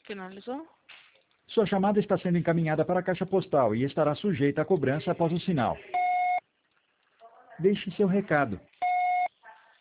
Finalizou? Sua chamada está sendo encaminhada para a caixa postal e estará sujeita à cobrança após o sinal. Deixe seu recado.